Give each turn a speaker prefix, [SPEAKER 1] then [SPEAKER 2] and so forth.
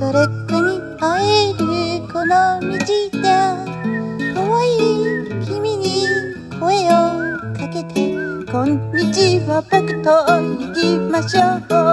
[SPEAKER 1] 誰かに会えるこの道で可愛い君に声をかけてこんにちは僕と行きましょう